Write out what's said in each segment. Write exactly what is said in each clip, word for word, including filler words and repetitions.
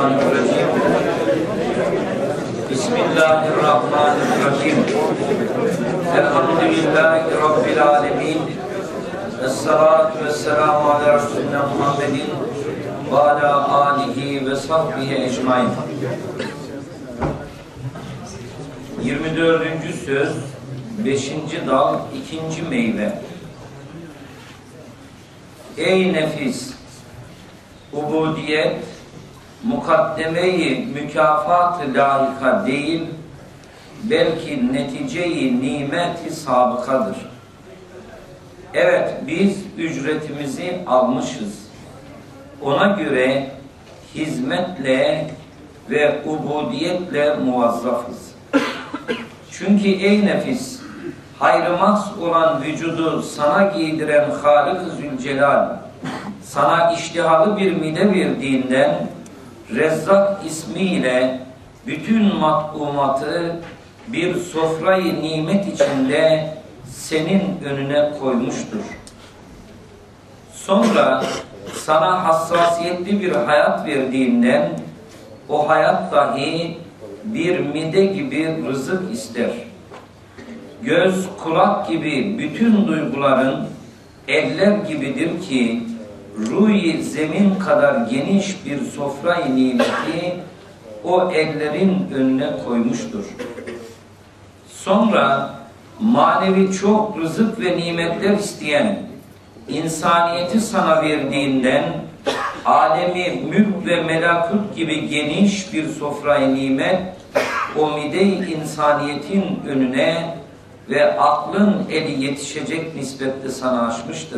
Mineşşeytanirracim. Bismillahirrahmanirrahim. Elhamdülillahi Rabbil alemin. Esselatu vesselamu ala Resulina Muhammedin ve ala alihi ve sahbihi ecmain. yirmi dördüncü söz, beşinci dal, ikinci meyve. Ey nefis! Ubudiyet, mukaddeme-i mükafat-ı layıka değil, belki netice-i nimet-i sabıkadır. Evet, biz ücretimizi almışız. Ona göre hizmetle ve ubudiyetle muvazzafız. Çünkü ey nefis, hayrı mahs olan vücudu sana giydiren Hâlik-i Zülcelal, sana iştihalı bir mide verdiğinden Rezzak ismiyle bütün matbumatı bir sofrayı nimet içinde senin önüne koymuştur. Sonra sana hassasiyetli bir hayat verdiğinden o hayat dahi bir mide gibi rızık ister. Göz, kulak gibi bütün duyguların eller gibidir ki ruh-i zemin kadar geniş bir sofra-i nimeti o ellerin önüne koymuştur. Sonra manevi çok rızık ve nimetler isteyen insaniyeti sana verdiğinden alemi mülk ve melakut gibi geniş bir sofra-i nimet o mide-i insaniyetin önüne ve aklın eli yetişecek nispetle sana açmıştır.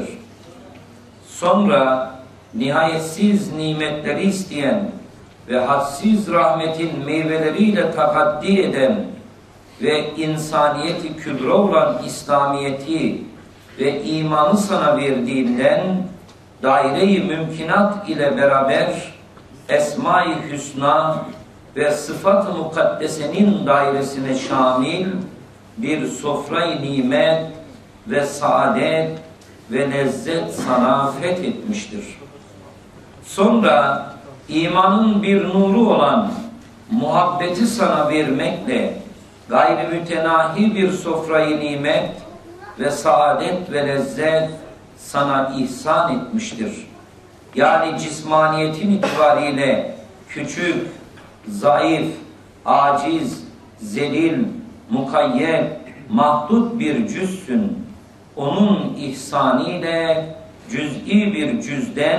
Sonra nihayetsiz nimetleri isteyen ve hadsiz rahmetin meyveleriyle takaddi eden ve insaniyeti kübra olan İslamiyeti ve imanı sana verdiğinden daire-i mümkinat ile beraber Esma-i Hüsna ve Sıfat-ı Mukaddese'nin dairesine şamil bir sofra-i nimet ve saadet ve lezzet sana fethetmiştir. Sonra imanın bir nuru olan muhabbeti sana vermekle gayri mütenahi bir sofra-i nimet ve saadet ve lezzet sana ihsan etmiştir. Yani cismaniyetin itibariyle küçük, zayıf, aciz, zelil, mukayyet, mahdut bir cüzsün. Onun ihsaniyle cüz'i bir cüzden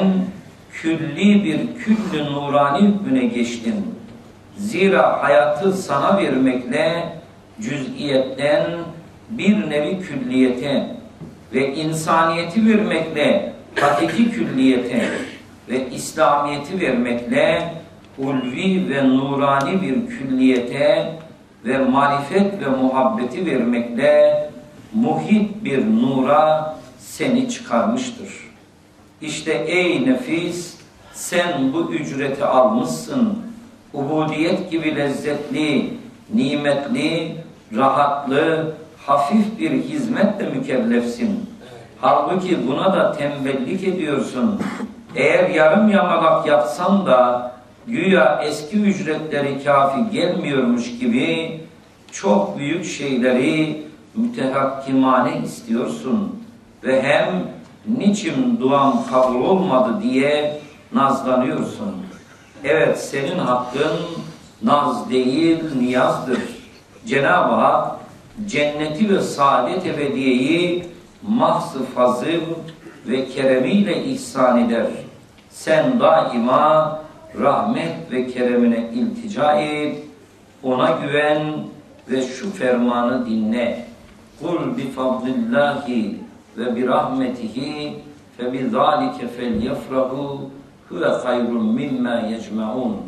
külli bir küllü nurani hükmüne geçtin. Zira hayatı sana vermekle cüz'iyetten bir nevi külliyete ve insaniyeti vermekle hakiki külliyete ve İslamiyeti vermekle ulvi ve nurani bir külliyete ve marifet ve muhabbeti vermekle muhit bir nura seni çıkarmıştır. İşte ey nefis, sen bu ücreti almışsın. Ubudiyet gibi lezzetli, nimetli, rahatlı, hafif bir hizmetle mükellefsin. Halbuki buna da tembellik ediyorsun. Eğer yarım yamalak yapsan da güya eski ücretleri kafi gelmiyormuş gibi çok büyük şeyleri mütehakkimane istiyorsun ve hem niçin duam kabul olmadı diye nazlanıyorsun. Evet, senin hakkın naz değil niyazdır. Cenab-ı Hak cenneti ve saadet ebediyeyi mahz-ı fazıl ve keremiyle ihsan eder. Sen daima rahmet ve keremine iltica et, ona güven ve şu fermanı dinle. Kul bi fadlillahi ve bi rahmetihi fe bi zalike felyefrahu huve hayrun mimma yecmaun.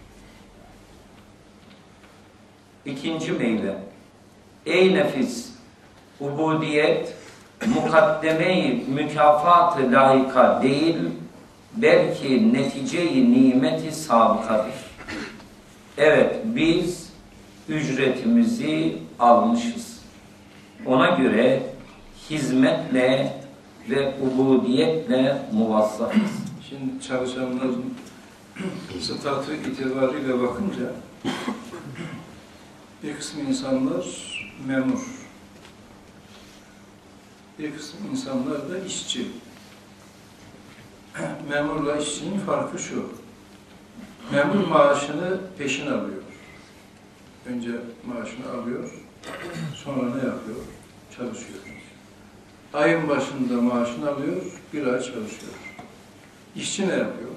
İkinci meyve. Ey nefis! Ubudiyet, mukaddeme-i mükafat-ı layıka değil, belki netice-i nimeti sabıkadır. Evet, biz ücretimizi almışız. Ona göre hizmetle ve ubudiyetle muvazzafız. Şimdi çalışanlar statü itibariyle bakınca bir kısım insanlar memur, bir kısım insanlar da işçi. Memurla işçinin farkı şu: memur maaşını peşin alıyor. Önce maaşını alıyor, sonra ne yapıyor? Çalışıyor. Ayın başında maaşını alıyor, bir ay çalışıyor. İşçi ne yapıyor?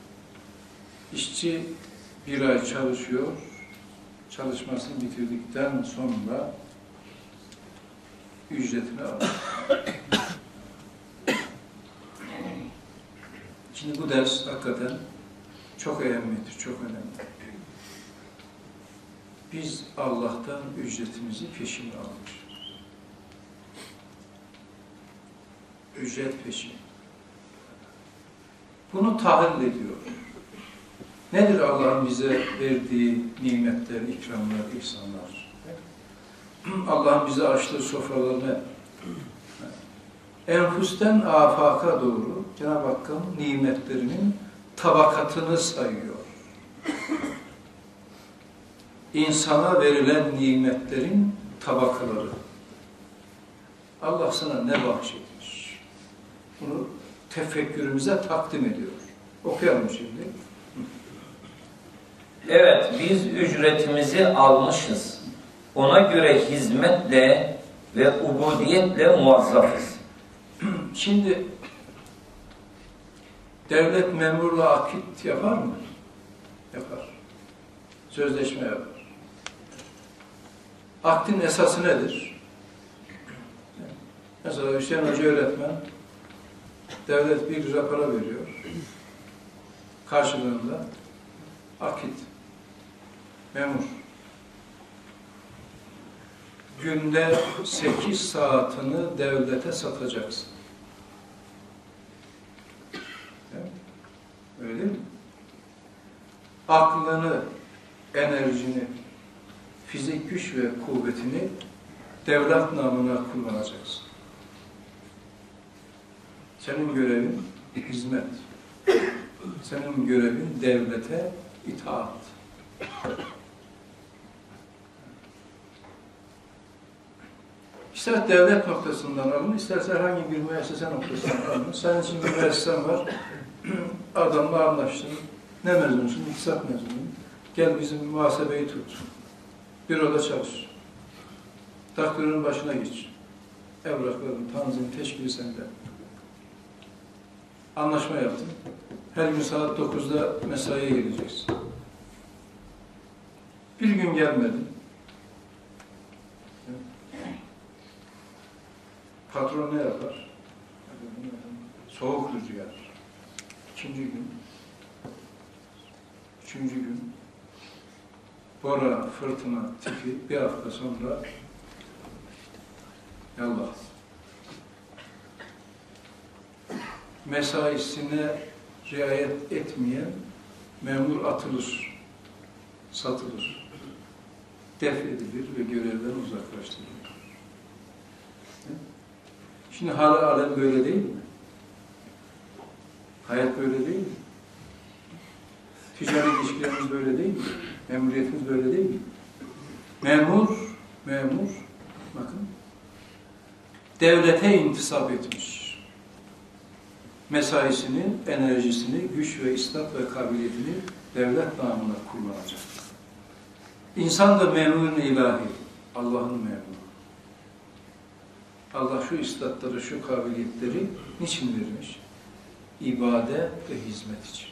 İşçi bir ay çalışıyor, çalışmasını bitirdikten sonra ücretini alıyor. Şimdi bu ders hakikaten çok önemlidir, çok önemli. Biz Allah'tan ücretimizi peşin almışız. Ücret peşin. Bunu tahlil ediyor. Nedir Allah'ın bize verdiği nimetler, ikramlar, ihsanlar? Allah'ın bize açtığı sofralarını enfüsten afaka doğru Cenab-ı Hakk'ın nimetlerinin tabakatını sayıyor. İnsana verilen nimetlerin tabakaları. Allah sana ne bahşetmiş? Bunu tefekkürümüze takdim ediyor. Okuyalım şimdi. Evet, biz ücretimizi almışız. Ona göre hizmetle ve ubudiyetle muvazzafız. Şimdi devlet memurla akit yapar mı? Yapar. Sözleşme yapar. Akdin esası nedir? Mesela Hüseyin Hoca öğretmen, devlet bir lira para veriyor. Karşılığında akit, memur. Günde sekiz saatini devlete satacaksın. Öyle değil mi? Aklını, enerjini, fizik güç ve kuvvetini devlet namına kullanacaksın. Senin görevin hizmet. Senin görevin devlete itaat. İster devlet noktasından alın, isterse herhangi bir müessese noktasından alın. Senin için bir müessesen var, adamla anlaştın. Ne mezunsun? İktisat mezunuyum. Gel bizim muhasebeyi tut. Büroda çalış. Daktörün başına geç. Evrakların, tanzim, teşkili sende. Anlaşma yaptın. Her gün saat dokuzda mesaiye geleceksin. Bir gün gelmedin. Patron ne yapar? Soğuk rüzgar. İkinci gün. Üçüncü gün. Bora, fırtına, tipi bir hafta sonra yallah. Mesaisine riayet etmeyen memur atılır, satılır, def edilir ve görevden uzaklaştırılır. Şimdi hal alem böyle değil mi? Hayat böyle değil mi? Ticari ilişkilerimiz böyle değil mi? Memuriyetimiz böyle değil mi? Memur, memur, bakın, devlete intisap etmiş. Mesaisini, enerjisini, güç ve istat ve kabiliyetini devlet namına kullanacak. İnsan da memurun ilahi, Allah'ın memuru. Allah şu istatları, şu kabiliyetleri niçin vermiş? İbadet ve hizmet için.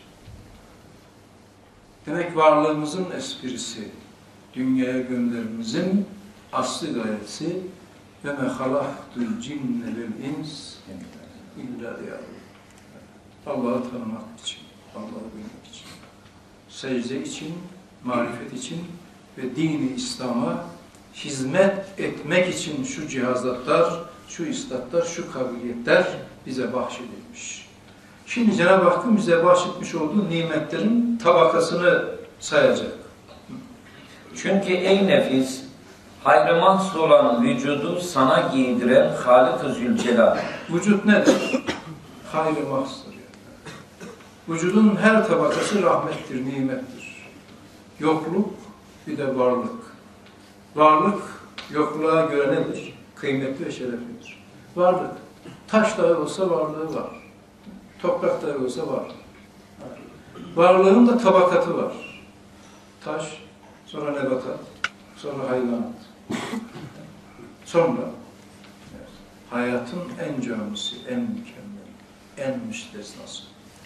Demek varlığımızın esprisi, dünyaya gönderimizin aslı gayesi ve me halaktul cinne vel ins illa liya'budun. Allah'ı tanımak için, Allah'ı bilmek için, secde için, marifet için ve dini İslam'a hizmet etmek için şu cihazatlar, şu istatlar, şu kabiliyetler bize bahşedilmiş. Şimdi Cenab-ı Hakk'ın bize bahşetmiş olduğu nimetlerin tabakasını sayacak. Çünkü ey nefis, hayrı mahsus olan vücudu sana giydiren Hâlik-ı Zülcelal. Vücut nedir? Hayrı mahsustur. Yani. Vücudun her tabakası rahmettir, nimettir. Yokluk bir de varlık. Varlık yokluğa göre nedir? Kıymetli ve şereflidir. Varlık. Taş dahi olsa varlığı var. Toprak dahi olsa var. Varlığın da tabakatı var. Taş, sonra nebatat, sonra hayvanat. Sonra evet, hayatın en camisi, en mükemmel, en müstesnası,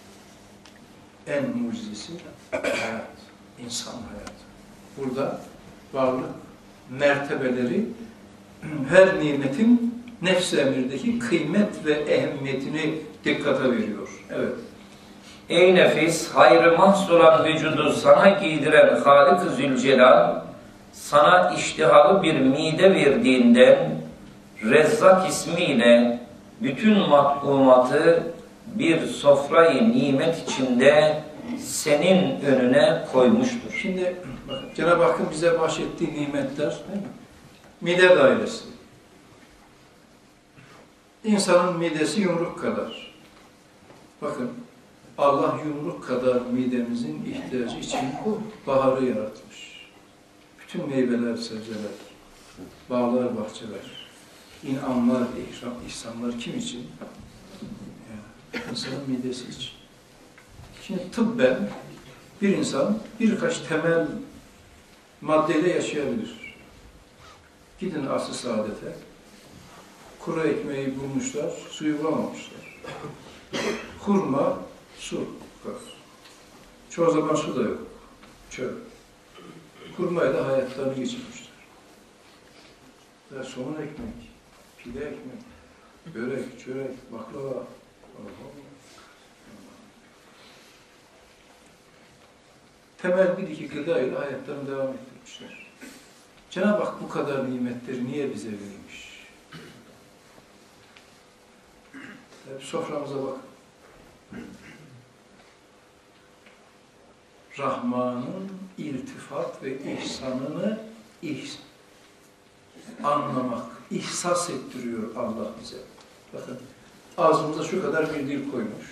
en mucizesi hayat, insan hayatı. Burada varlık mertebeleri her nimetin nefs-i emirdeki kıymet ve ehemmiyetini dikkate veriyor. Evet. Ey nefis, hayrı mahz olan vücudu sana giydiren Halik-i Zülcelal, sana iştihalı bir mide verdiğinden Rezzak ismiyle bütün matbumatı bir sofrayı nimet içinde senin önüne koymuştur. Şimdi bakın, Cenab-ı Hakk'ın bize bahşettiği nimetler, değil mi? Mide dairesi. İnsanın midesi yumruk kadar. Bakın, Allah yumruk kadar midemizin ihtiyacı için baharı yaratmış. Bütün meyveler, sebzeler, bağlar, bahçeler, inanlar, ihram, ihsanlar kim için? Yani insanın midesi için. Şimdi tıbben bir insan birkaç temel maddeyle yaşayabilir. Gidin asr-ı saadete, kuru ekmeği bulmuşlar, suyu bulamamışlar. Hurma, su, gaz. Çoğu zaman su da yok, çöl. Hurmayla hayatlarını geçirmişler. Ve somun ekmek, pide ekmek, börek, çörek, baklava. Temel bir iki gıda ile hayatlarını devam ettirmişler. Cenab-ı Hak bu kadar nimetleri niye bize vermiş? Hep soframıza bak. Rahman'ın iltifat ve ihsanını ihs anlamak, ihsas ettiriyor Allah bize. Bakın, ağzımıza şu kadar bir dil koymuş.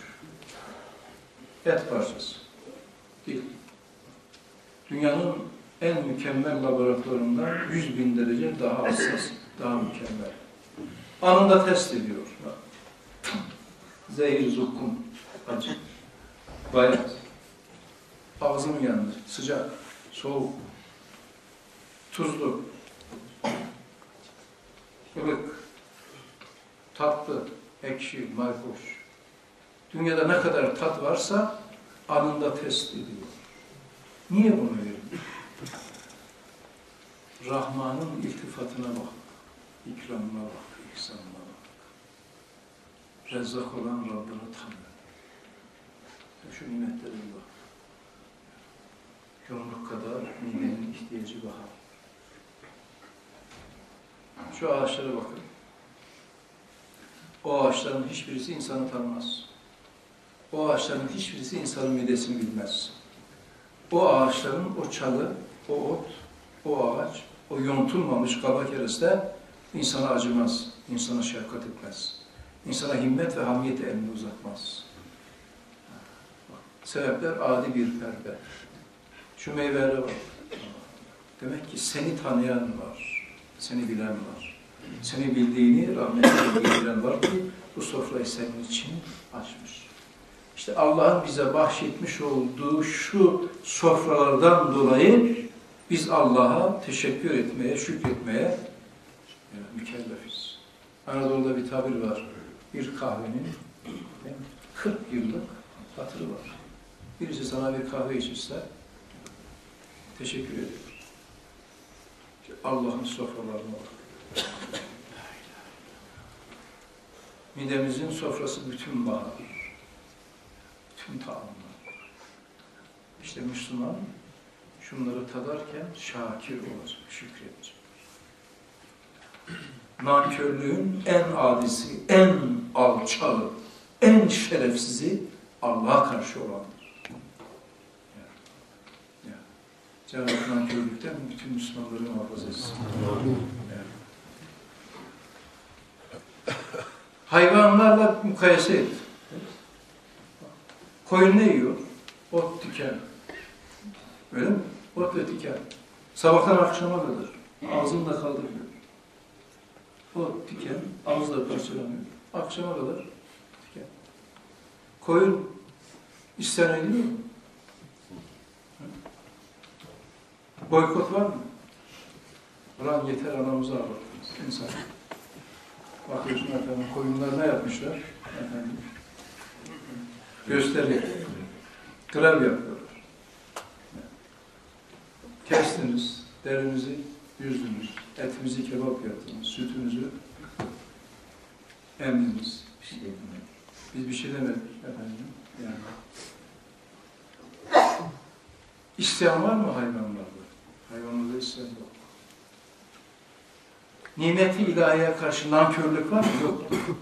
Et parçası. Dil. Dünyanın en mükemmel laboratuvarından yüz bin derece daha hassas, daha mükemmel. Anında test ediyor. Zehir, zukkum, acı, bayat. Ağzım yandı, sıcak, soğuk, tuzlu, ılık, tatlı, ekşi, mayhoş. Dünyada ne kadar tat varsa anında test ediyor. Niye bunu veriyor? Rahman'ın iltifatına bak, ikramına bak, ihsanına bak. Rezzak olan Rabbini tanı. Şu nimetlere bak. Yumruk kadar midenin ihtiyacı bahar. Şu ağaçlara bakın. O ağaçların hiçbirisi insanı tanımaz. O ağaçların hiçbirisi insanın midesini bilmez. O ağaçların o çalı, o ot, o ağaç, o yontulmamış kaba kereste insana acımaz, insana şefkat etmez. İnsana himmet ve hamiyet elini uzatmaz. Sebepler adi bir perde. Şu meyvelere bak. Demek ki seni tanıyan var, seni bilen var. Seni bildiğini rahmetine bildiren var ki bu sofrayı senin için açmış. İşte Allah'ın bize bahşetmiş olduğu şu sofralardan dolayı biz Allah'a teşekkür etmeye, şükretmeye yani mükellefiz. Anadolu'da bir tabir var. Bir kahvenin kırk yıllık hatırı var. Birisi sana bir kahve içirse teşekkür ediyor. Allah'ın sofralarına bak. Midemizin sofrası bütün bahar. Bütün taamlar. İşte Müslüman şunları tadarken şakir olacak, şükredecek. Nankörlüğün en adisi, en alçağı, en şerefsizi Allah'a karşı olandır. Yani, yani. Cenab-ı Hak nankörlükten bütün Müslümanları muhafaza etsin. Yani. Hayvanlarla mukayese et. Koyun ne yiyor? Ot, diken. Öyle mi? Ot ve diken. Sabahtan akşama kadar. Ağzını da kaldırmıyor. Ot, diken, ağzı da parçalanıyor. Akşama kadar diken. Koyun isyan ediliyor mu? Boykot var mı? Ulan yeter, anamızı ağlattınız. İnsan. Bakıyorsun efendim, koyunlar ne yapmışlar? Efendim, gösteri, grev yapıyorlar. Kestiniz, derinizi yüzdünüz, etimizi kebap yaptınız, sütünüzü emdiniz. Bir şey demedik. Biz bir şey demedik efendim. Yani. İsyan var mı hayvanlarda? Hayvanlarda isyan yok. Nimeti ilahiye karşı nankörlük var mı? Yok.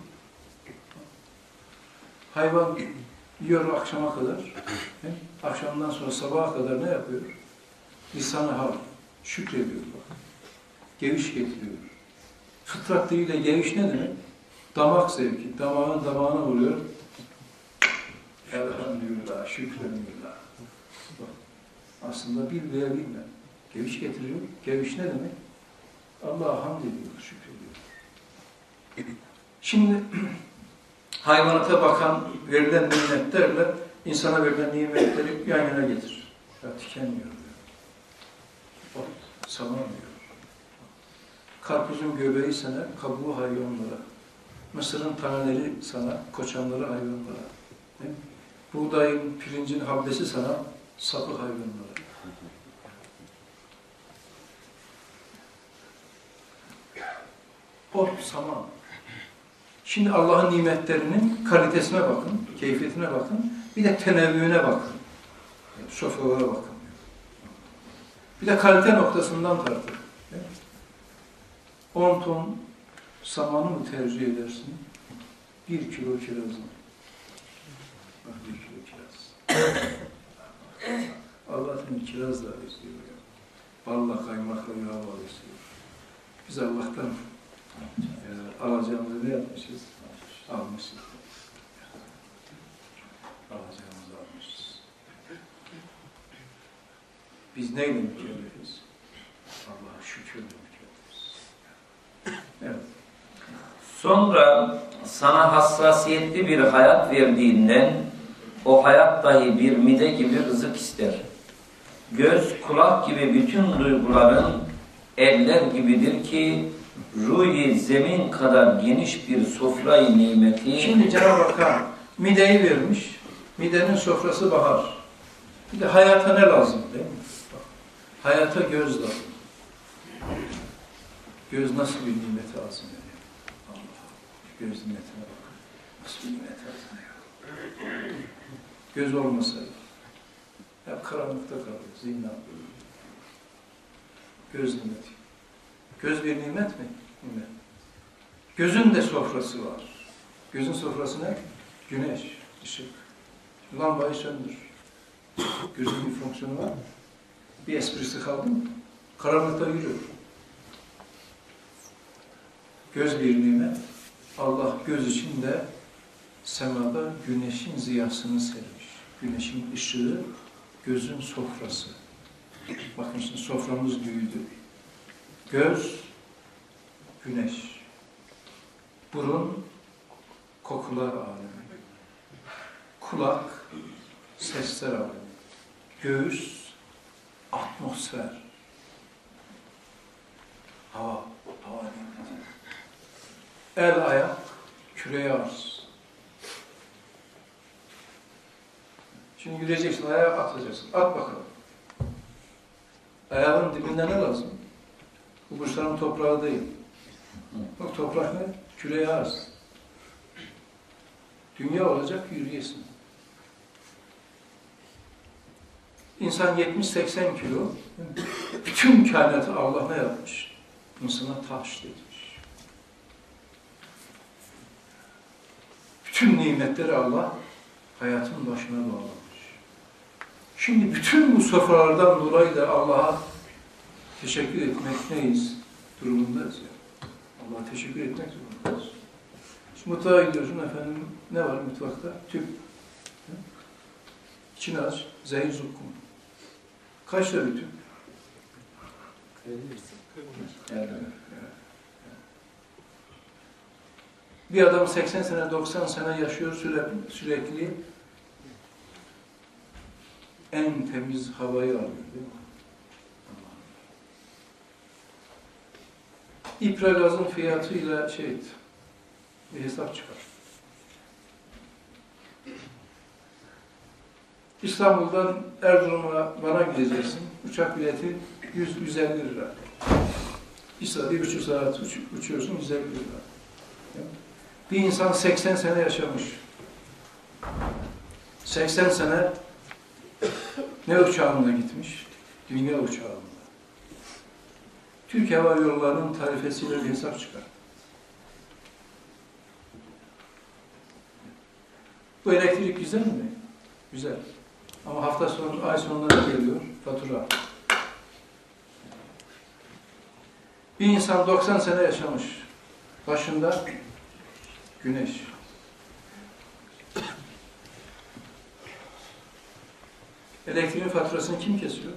Hayvan yiyor akşama kadar. He? Akşamdan sonra sabaha kadar ne yapıyor? Lisan-ı hal. Şükrediyor. Bak. Geviş getiriyor. Fıtrat diliyle geviş ne demek? Damak zevki. Damağın damağına vuruyor. Elhamdülillah, şükrenillah. Aslında bil veya bilme. Geviş getiriyor. Geviş ne demek? Allah'a hamd ediyor, şükrediyor. Şimdi hayvanata bakan verilen nimetlerle insana verilen nimetleri yan yana getir. Ya tükenmiyor diyor. Ot, saman diyor. Karpuzun göbeği sana, kabuğu hayvanlara. Mısırın taneleri sana, koçanları hayvanlara. Değil mi? Buğdayın, pirincin habdesi sana, sapı hayvanlara. Ot, saman. Şimdi Allah'ın nimetlerinin kalitesine bakın, keyfiyetine bakın, bir de tenevvüne bakın. Sofralara bakın. Bir de kalite noktasından tartın. on ton samanı mı tercih edersin? Bir kilo kiraz mı? Bak bir kilo kiraz. Allah seni kirazla besliyor. Balla, kaymakla, yağla besliyor. Biz Allah'tan e, alacağımızı ne yapmışız? Almışız. Alacağımızı almışız. Biz neyle mükellefiz? Allah'a şükürle mükellefiz. Evet. Sonra sana hassasiyetli bir hayat verdiğinden o hayat dahi bir mide gibi rızık ister. Göz, kulak gibi bütün duyguların eller gibidir ki ruh-i zemin kadar geniş bir sofrayı nimeti. Şimdi Cenab-ı Hak mideyi vermiş. Midenin sofrası bahar. Bir de hayata ne lazım değil mi? Hayata göz lazım. Göz nasıl bir nimeti lazım yani? Allah, göz nimetine bak. Nasıl bir nimet lazım ya? Göz olmasaydı hep karanlıkta kalıyor, zihna. Göz nimeti. Göz bir nimet mi? Nimet. Gözün de sofrası var. Gözün sofrası ne? Güneş, ışık. Lambayı söndür. Gözün bir fonksiyonu var mı? Bir esprisi kaldı mı? Karanlıkta yürü. Göz bir nimet. Allah göz içinde semada güneşin ziyasını sermiş. Güneşin ışığı gözün sofrası. Bakın şimdi soframız büyüdü. Göz, güneş. Burun, kokular alemi. Kulak, sesler alemi. Göğüs, atmosfer. Hava, hava nimeti. El, ayak, küre arz. Şimdi yürüyeceksin, ayağa atacaksın. At bakalım. Ayağın dibinde ne lazım? Bu burçların toprağı değil. Bak toprak ne? Küre arz. Dünya olacak, yürüyesin. İnsan yetmiş seksen kilo. Bütün kainatı Allah ne yapmış? İnsana tahşiş. Bütün nimetleri Allah hayatın başına bağlamış. Şimdi bütün bu sofralardan dolayı da Allah'a teşekkür etmek neyiz? Durumundayız ya. Allah'a teşekkür etmek zorundayız. Şimdi mutfağa gidiyorsun efendim, ne var mutfakta? Tüp. İçini aç. Zehir zukkum. Kaçta bütün? Evet. Bir adam seksen sene, doksan sene yaşıyor sürekli, sürekli en temiz havayı alıyor, değil mi? İpra gazın fiyatıyla şey, bir hesap çıkar. İstanbul'dan Erzurum'a bana gideceksin. Uçak bileti yüz yüz elli lira. Bir saat, bir buçuk saat uç, uçuyorsun yüz elli lira. Bir insan seksen sene yaşamış. seksen sene ne uçağında gitmiş? Dünya uçağında. Türk Hava Yolları'nın tarifesiyle bir hesap çıkar. Bu elektrik güzel mi? Güzel. Ama hafta sonu, ay sonları geliyor fatura. Bir insan doksan sene yaşamış. Başında güneş. Elektriğin faturasını kim kesiyor?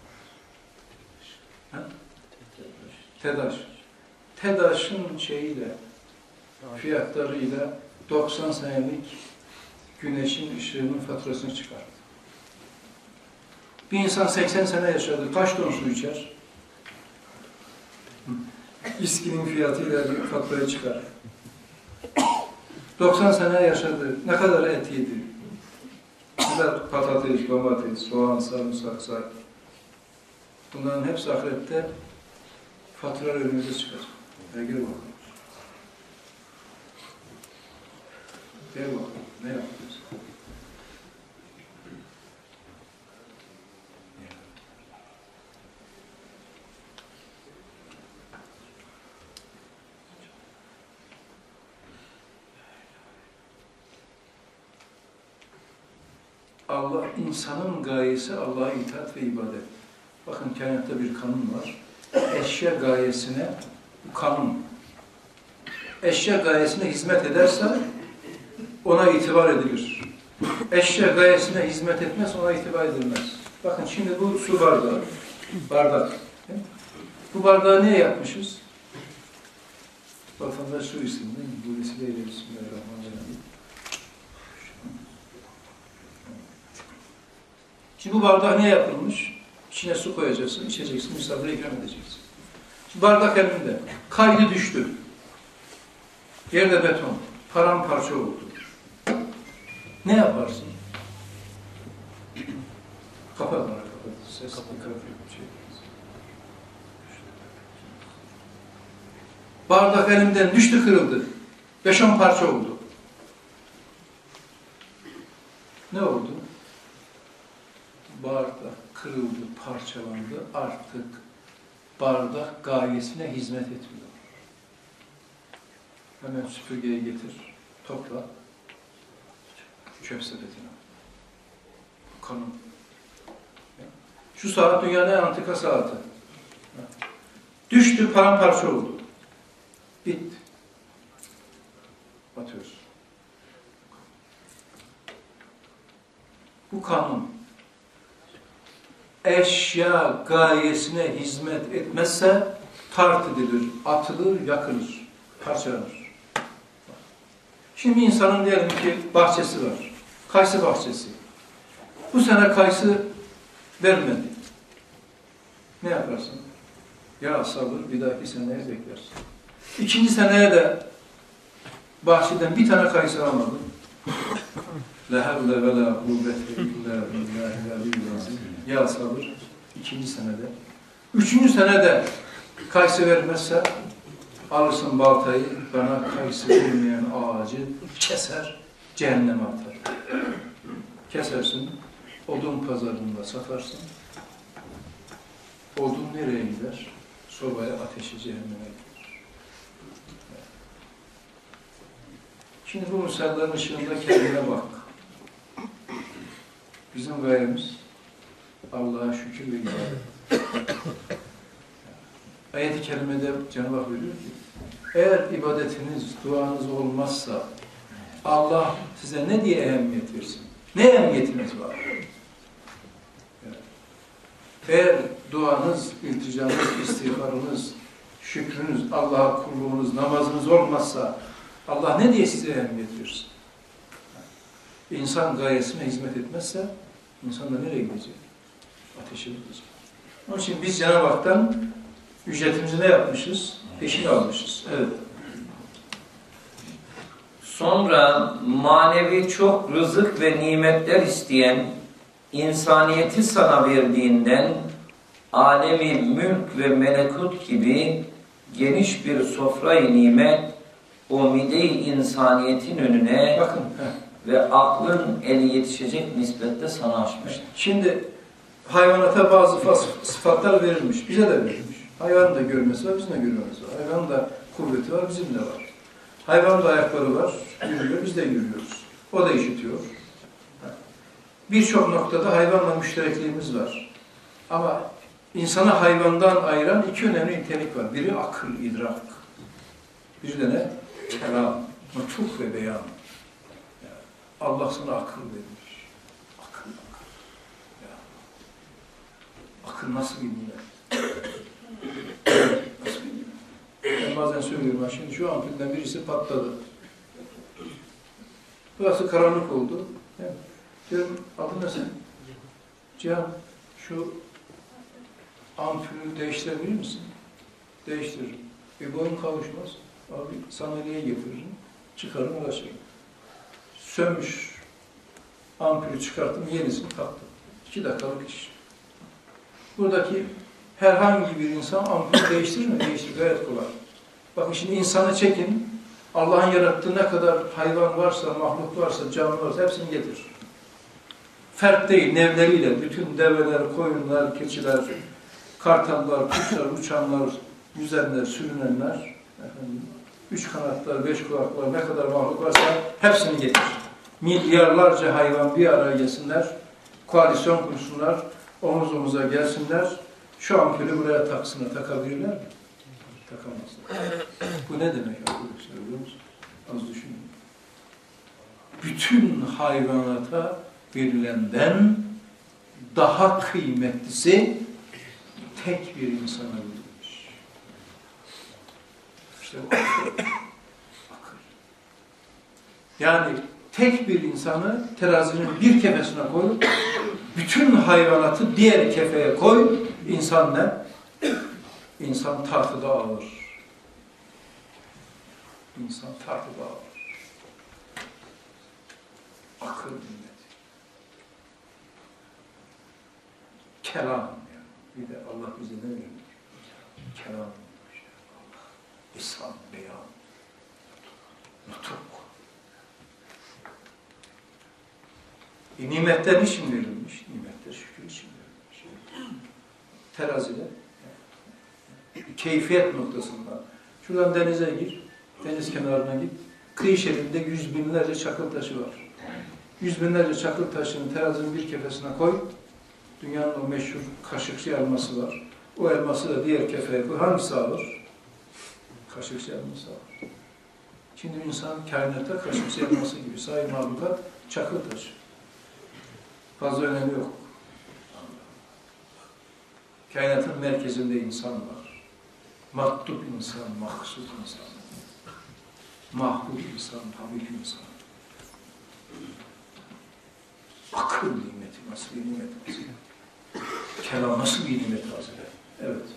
Ha? TEDAŞ. TEDAŞ'ın şeyiyle, fiyatlarıyla doksan senelik güneşin ışığının faturasını çıkardı. Bir insan seksen sene yaşadı. Kaç ton su içer? İskinin fiyatıyla bir faturayı çıkar. doksan sene yaşadı. Ne kadar et yedi? Ne kadar patates, domates, soğan, sarımsak, sarı. Bunların hepsi ahirette fatura önümüze çıkacak. Gel bakalım. Gel bakalım. Ne yapıyoruz? Allah, insanın gayesi Allah'a itaat ve ibadet. Bakın kainatta bir kanun var. Eşya gayesine, bu kanun. Eşya gayesine hizmet ederse ona itibar edilir. Eşya gayesine hizmet etmez, ona itibar edilmez. Bakın şimdi bu su bardağı, bardak. Bu bardağı niye yapmışız? Vatandaş su isim değil mi? Bu vesileyle Bismillahirrahmanirrahim. Şimdi bu bardak niye yapılmış? İçine su koyacaksın, içeceksin, misafire ikram edeceksin. Şimdi bardak elinde. Kaydı düştü. Yerde beton. Paramparça oldu. Ne yaparsın? Kapat bana, kapat. Ses kapat. Bardak elimden düştü, kırıldı. Beş on parça oldu. Ne oldu? Bardak kırıldı, parçalandı. Artık bardak gayesine hizmet etmiyor. Hemen süpürgeyi getir, topla. Çöp sepetine. Kanun. Şu saat dünyanın en antika saati. Düştü, paramparça oldu. Bitti. Atıyoruz. Bu kanun eşya gayesine hizmet etmezse tart edilir, atılır, yakılır, parçalanır. Şimdi insanın diyelim ki bahçesi var. Kayısı bahçesi. Bu sene kayısı vermedi. Ne yaparsın? Ya sabır, bir dahaki seneye beklersin. İkinci seneye de bahçeden bir tane kayısı almadın. La havle ve la kuvvete illa billahi. Ya sabır, ikinci senede. Üçüncü senede kayısı vermezse alırsın baltayı, bana kayısı vermeyen ağacı keser, cehenneme atar. Kesersin, odun pazarında satarsın. Odun nereye gider? Sobaya, ateşi, cehenneme gider. Şimdi bu misallerin ışığında kendine bak. Bizim gayemiz Allah'a şükür ve ibadet. Ayet-i kerimede Cenab-ı Hak buyuruyor ki, eğer ibadetiniz, duanız olmazsa Allah size ne diye ehemmiyet versin? Ne ehemmiyetiniz var? Eğer duanız, ilticanız, istiğfarınız, şükrünüz, Allah'a kulluğunuz, namazınız olmazsa Allah ne diye size ehemmiyet verirsin? İnsan gayesine hizmet etmezse insan da nereye gidecek? Ateşe gidecek. Onun için biz Cenab-ı Hak'tan ücretimizi ne yapmışız? Peşini almışız. Evet. Sonra manevi çok rızık ve nimetler isteyen insaniyeti sana verdiğinden alemi mülk ve melekut gibi geniş bir sofrayı nimet o mide-i insaniyetin önüne Bakın. Heh. ve aklın eli yetişecek nispette sana açmıştır. Şimdi hayvanata bazı sıfatlar verilmiş. Bize de verilmiş. Hayvanın da görmesi var, bizim de görmemiz var. Hayvanın da kuvveti var, bizim de var. Hayvanın da ayakları var, yürüyor, biz de yürüyoruz. O da işitiyor. Birçok noktada hayvanla müşterekliğimiz var. Ama insanı hayvandan ayıran iki önemli nitelik var. Biri akıl, idrak. Biri de ne? Kelam, nutuk ve beyan. Yani Allah sana akıl vermiş. Akıl, akıl. Ya. Akıl nasıl bir nimet? Nasıl bir nimet? Ben bazen söylüyorum, şimdi şu ampulden birisi patladı. Burası karanlık oldu. Yani diyorum, adın ne sen? Cihan, şu ampulü değiştirebilir misin? Değiştiririm. E boyun kavuşmaz. Abi sandalyeye getiririm, çıkarım, uğraşırım. Sönmüş ampulü çıkarttım, yenisini taktım. İki dakikalık iş. Buradaki herhangi bir insan ampulü değiştirir mi? Değiştirir, gayet kolay. Bakın şimdi insanı çekin, Allah'ın yarattığı ne kadar hayvan varsa, mahluk varsa, canlı varsa hepsini getir. Ferk değil, nevleriyle, bütün develer, koyunlar, keçiler, kartallar, kuşlar, uçanlar, yüzenler, sürünenler, efendim, üç kanatlar, beş kulaklar, ne kadar mahluk varsa hepsini getir. Milyarlarca hayvan bir araya gelsinler, koalisyon kursunlar, omuz omuza gelsinler, şu ampulü buraya taksınlar, takabilirler mi? Takamazlar. Bu ne demek arkadaşlar, biliyor musunuz? Az düşünün. Bütün hayvanata verilenden daha kıymetlisi tek bir insana verilmiş. İşte bu akıl. Akıl. Yani tek bir insanı terazinin bir kefesine koy, bütün hayvanatı diğer kefeye koy, insan ne? İnsan tartıda ağır. İnsan tartıda ağır. Akıl nimet. Kelam yani. Bir de Allah bize ne veriyor? Kelam. Allah. İslam, beyan. Nutuk. E, nimetler için verilmiş? Nimetler şükür için verilmiş. Terazide keyfiyet noktasında. Şuradan denize gir, deniz kenarına git. Kıyı şeridinde yüz binlerce çakıl taşı var. Yüz binlerce çakıl taşını terazinin bir kefesine koy. Dünyanın o meşhur Kaşıkçı elması var. O elması da diğer kefeye koy. Hangisi alır? Kaşıkçı elması alır. Şimdi insan kainatta Kaşıkçı elması gibi sahi mahlukat çakıl taşı. Fazla önemi yok. Kainatın merkezinde insan var. Matlup insan, mahsud insan. Mahbub insan, habib insan. Akıl nimeti nasıl bir nimet hazire? Kelam nasıl bir nimet hazire? Evet.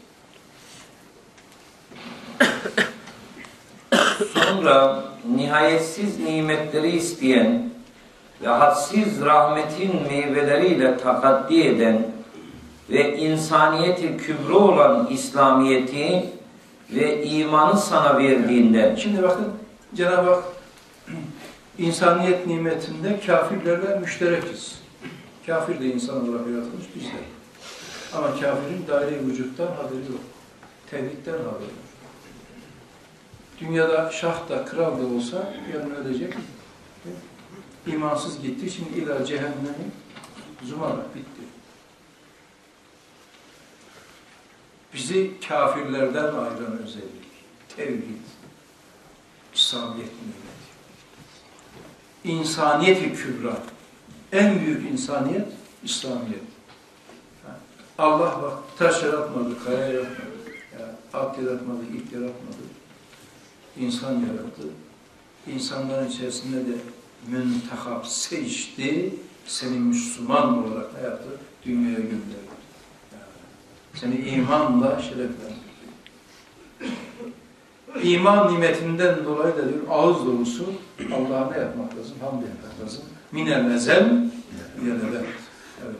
Sonra nihayetsiz nimetleri isteyen ve hadsiz rahmetin meyveleriyle takaddi eden ve insaniyeti kübra olan İslamiyeti ve imanı sana verdiğinden. Şimdi bakın Cenab-ı Hak insaniyet nimetinde kafirlerle müşterekiz. Kafir de insan olarak yaratılmış biz de. Ama kafirin daire-i vücuttan haberi yok. Tevhidden haberi yok. Dünyada şah da kral da olsa yarın ölecek. İmansız gitti. Şimdi ila cehennemi zumara bitti. Bizi kafirlerden ayıran özellik. Tevhid. İslamiyet nimeti. İnsaniyet-i kübra. En büyük insaniyet İslamiyet. Allah bak taş yaratmadı, kaya yaratmadı, yani at yaratmadı, ip yaratmadı. İnsan yarattı. İnsanların içerisinde de müntehap seçti, seni Müslüman olarak ne yaptı? Dünyaya gönderdi. Yani seni imanla şereflendirdi. İman nimetinden dolayı da diyor, ağız dolusu Allah'a ne yapmak lazım? Hamd etmek lazım. Minel ezel ilelebet. Evet.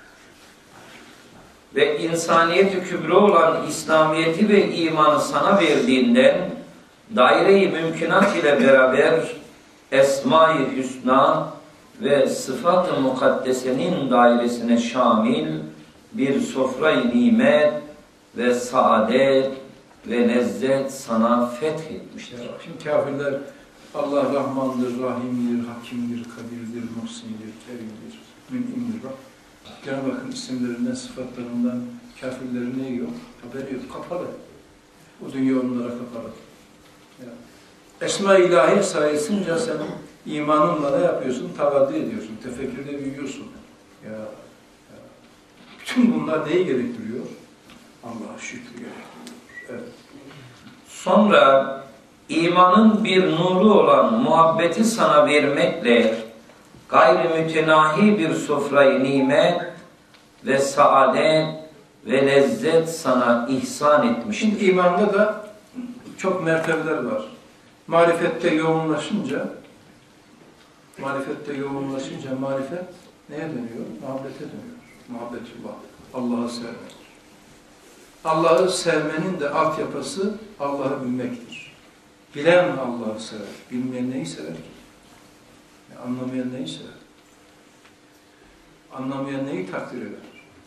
Ve insaniyet-i kübra olan İslamiyet'i ve imanı sana verdiğinden daire-i mümkünat ile beraber Esma-i Hüsna ve Sıfat-ı Mukaddese'nin dairesine şamil bir sofra-i nimet ve saadet ve lezzet sana fethetmiştir. Şimdi kafirler Allah Rahmandır, Rahim'dir, Hakim'dir, Kadir'dir, Muhsin'dir, Kerim'dir, Mün'im'dir. Bak, Cenab-ı Hakk'ın isimlerinden, sıfatlarından kafirlerin ne yok? Haberi yok, kapalı. O dünya onlara kapalı. Ya. Esma-i İlahi sayesinde sen imanınla ne yapıyorsun? Tavaddi ediyorsun, tefekkürde büyüyorsun. Ya, ya. Bütün bunlar neyi gerektiriyor? Allah'a şükür gerektiriyor. Evet. Sonra imanın bir nuru olan muhabbeti sana vermekle gayrimütenahi bir sofrayı nimet ve saadet ve lezzet sana ihsan etmiştir. Şimdi imanda da çok mertebeler var. Marifette yoğunlaşınca marifette yoğunlaşınca marifet neye dönüyor? Muhabbete dönüyor. Muhabbetullah. Allah'ı sevmek. Allah'ı sevmenin de altyapısı Allah'ı bilmektir. Bilen Allah'ı sever. Bilmeyen neyi sever ki? Yani anlamayan neyi sever? Anlamayan neyi takdir eder?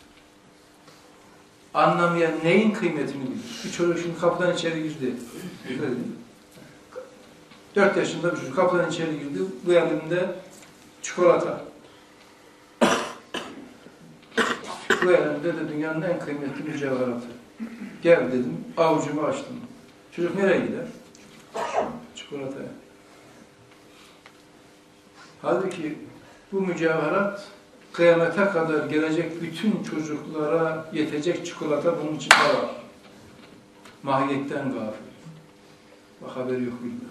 Anlamayan neyin kıymetini bilir? Bir çocuk şimdi kapıdan içeri girdi. Dört yaşında bir çocuk kapıdan içeri girdi. Bu elinde çikolata. Bu elimde de dünyanın en kıymetli mücevheratı. Gel dedim, avucumu açtım. Çocuk nereye gider? Çikolataya. Halbuki bu mücevherat kıyamete kadar gelecek bütün çocuklara yetecek çikolata bunun içinde var. Mahiyetten gafil. Bak haberi yok, bilmiyor.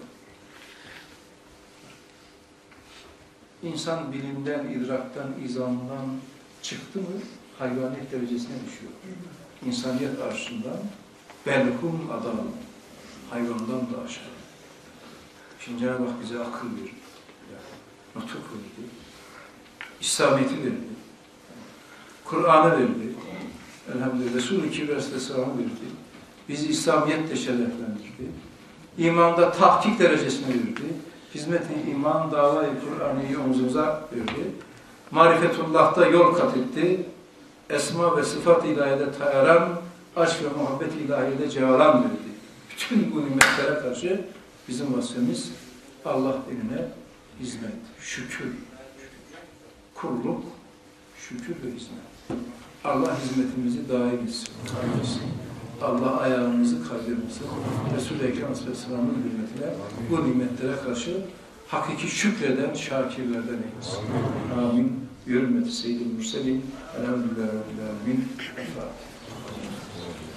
İnsan bilimden, idraktan, izamdan çıktı mı hayvaniyet derecesine düşüyor. İnsaniyet arşından belhum adam, hayvandan da aşağı. Şimdi Cenab-ı Hak bize akıl verir, nutuk verdi, İslamiyet'i verdi, Kur'an'ı verdi, elhamdülillah Resul-i Kibriyas'ı verdi, bizi İslamiyetle şereflendirdi, imanda tahkik derecesine verdi, hizmet-i iman, dava-i Kur'an'ı omuzumuza verdi, marifetullah'ta yol kat etti, esma ve sıfat ilahiyede tayaran, aşk ve muhabbet ilahiyede cevalan verdi. Bütün bu nimetlere karşı bizim vasfımız Allah dinine hizmet, şükür, kulluk, şükür ve hizmet. Allah hizmetimizi daim etsin. Allah ayağımızı, kalbimizi Resul-i Ekrem Aleyhisselam'ın hürmetine bu nimetlere karşı hakiki şükreden şakirlerden eylesin. Amin. Hürmet-i Seyyid-i Mürselin. Elhamdülillah. Rabbil Alemin. Fatiha.